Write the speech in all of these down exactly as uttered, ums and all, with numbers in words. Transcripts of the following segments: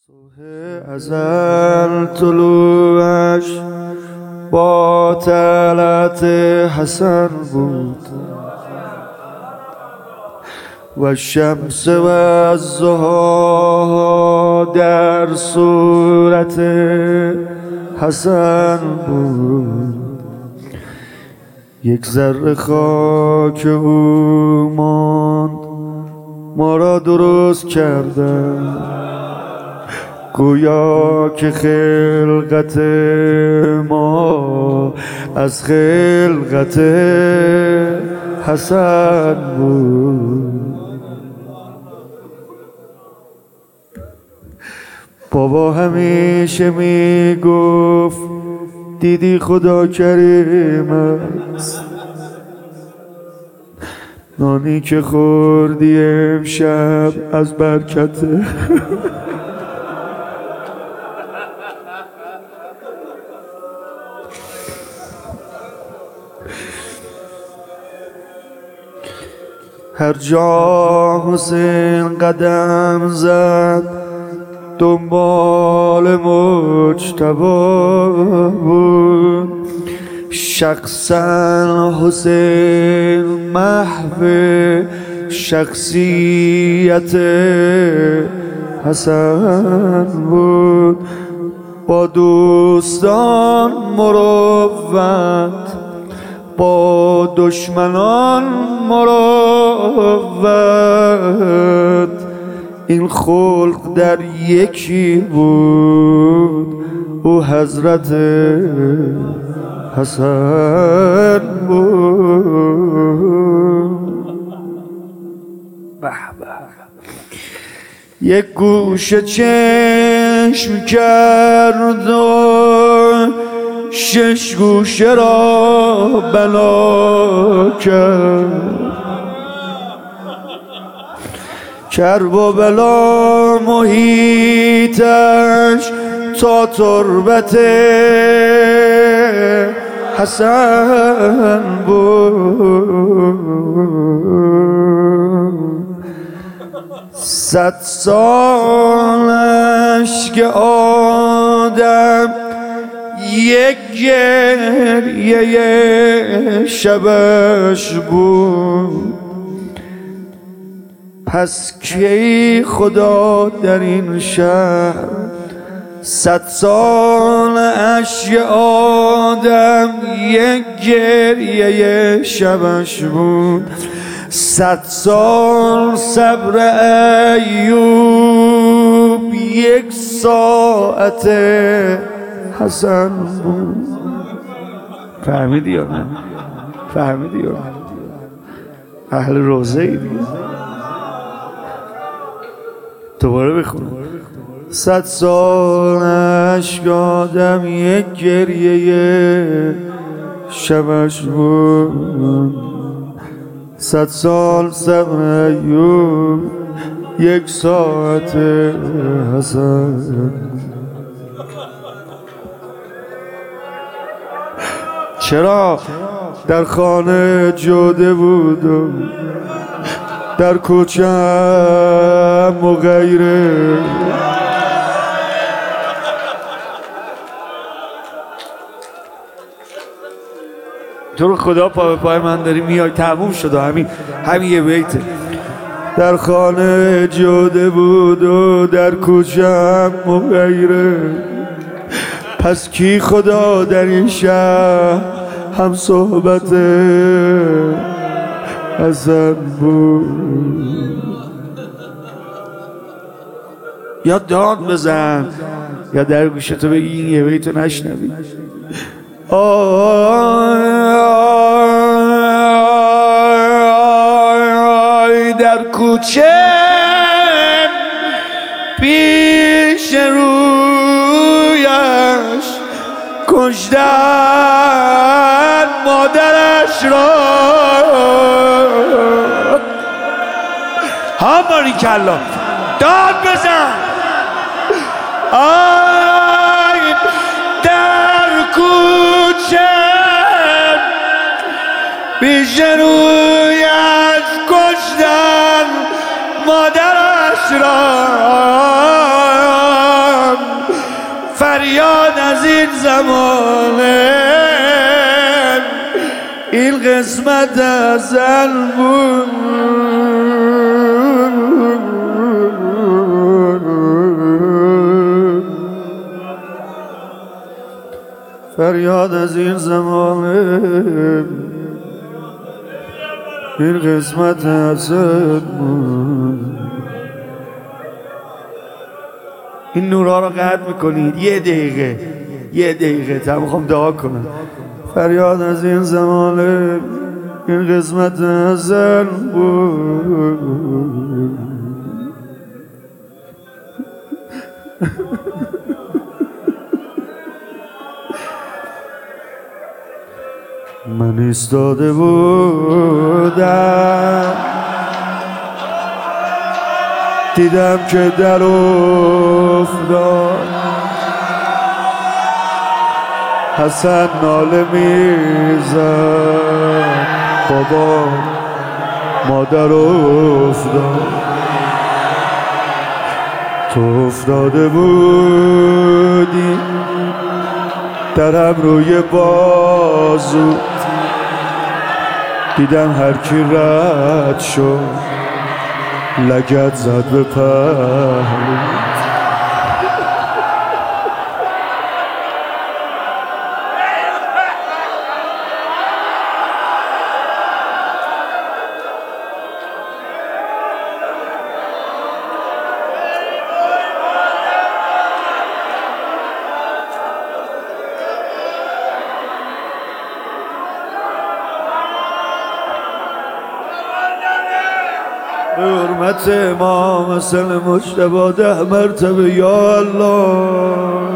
صبح ازل طلوعش با طلعت حسن بود و شمس و الضحی در صورت حسن بود. یک ذره خاک او ماند ما را درست کردن، گویا که خلقت ما از خلقت حسن بود. بابا همیشه میگفت دیدی خدا کریم است، نانی که خوردی امشب از برکته. هر جا حسین قدم زد دنبال مجتبی بود. شخصا حسین محو شخصیت حسن بود، با دوستان مروت، با دشمنان مروت. این خلق در یکی بود، او حضرت حسن بود. به به. یک گوشه چشم کرد و شش گوشه را بنا کرد. کرب و بلا محیطش تا تربت حسن بود. صد سالش که آدم یک گریه شبش بود، پس کی خدا در این شهر صد سال اشی آدم یک گریه شبش بود. صد سال صبر ایوب یک ساعت حسن بود. فهمیدی یا نه؟ فهمیدی یا نه؟ اهل روزه ای دیگه. دوباره بخونم. صد سال اشک آدم یک گریه شبش بود. صد سال صبر ایوب یک ساعت حسن. چرا در خانه جوده بود و در کوچه و غیره، تو رو خدا پا به پای من داری میای. تموم شد همین همین یه بیته. در خانه جوده بود و در کوچه و غیره، پس کی خدا در این شهر هم صحبت حسن بود. یا داد بزن یا در گوشتو بگی این یه بیتو نشنوی. آی آی در کوچه پیش رویش کشتن مادرش را. ها باریکلا داد بزن. آی در کوچه پیش رویش کشتن مادرش را. فریاد از این زمانه این قسمت ازل بود فریاد از این زمانه این قسمت ازل بود. این نورها رو قطع میکنید یه دقیقه یه دقیقه تا میخوام دعا کنم. فریاد از این زمانه این قسمت ازل بود من ایستاده بودم دیدم که در افتاد حسن ناله میزد بابا مادر افتاد تو افتاده بودی درم روی بازو دیدم هر کی رد شد لگد زد به پهلو به حرمت امام حسن مجتبی ده مرتبه یا الله.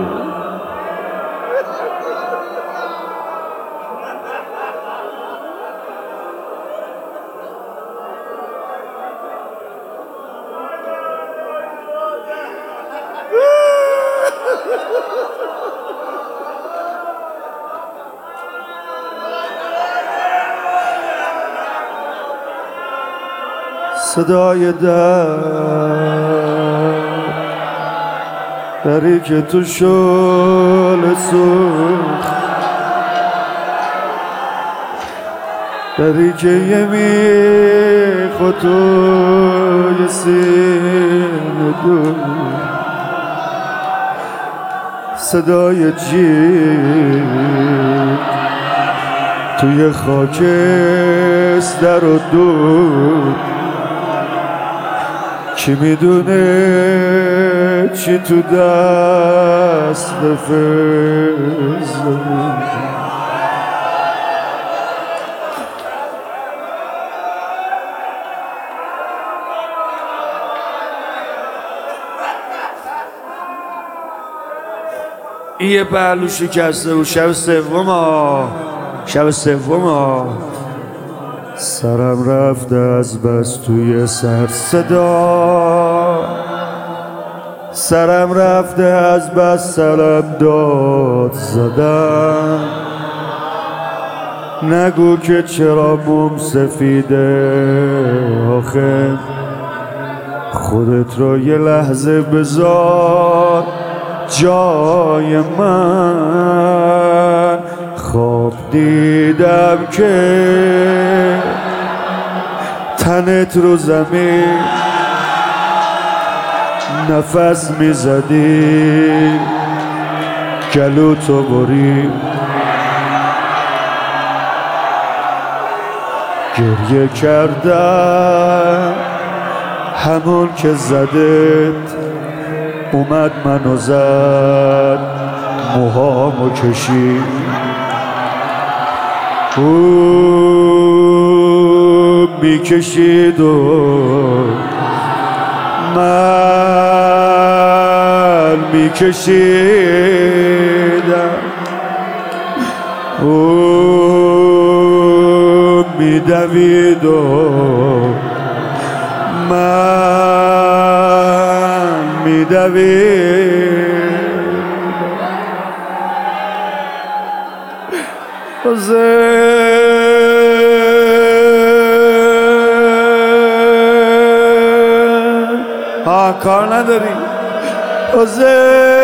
صدای در دری که تو شعله سوخت دری که یه میخ و توی سینه دو صدای جیب توی خاکستر و دود کی میدونه چی تو دست بفرزه این یه پهلو شکسته و شب سوم ها شب سوم ها سرم رفته از بس توی سر صدا سرم رفته از بس سرم داد زدم نگو که چرا موم سفیده آخه خودت رو یه لحظه بذار جای من خواب دیدم که تنت رو زمین نفس میزدی گلو تو بری گریه کردم همون که زدت اومد منو زد موهامو کشید او میکشید و من میکشیدم او میدوید و من میدوید ها کار نداری حسین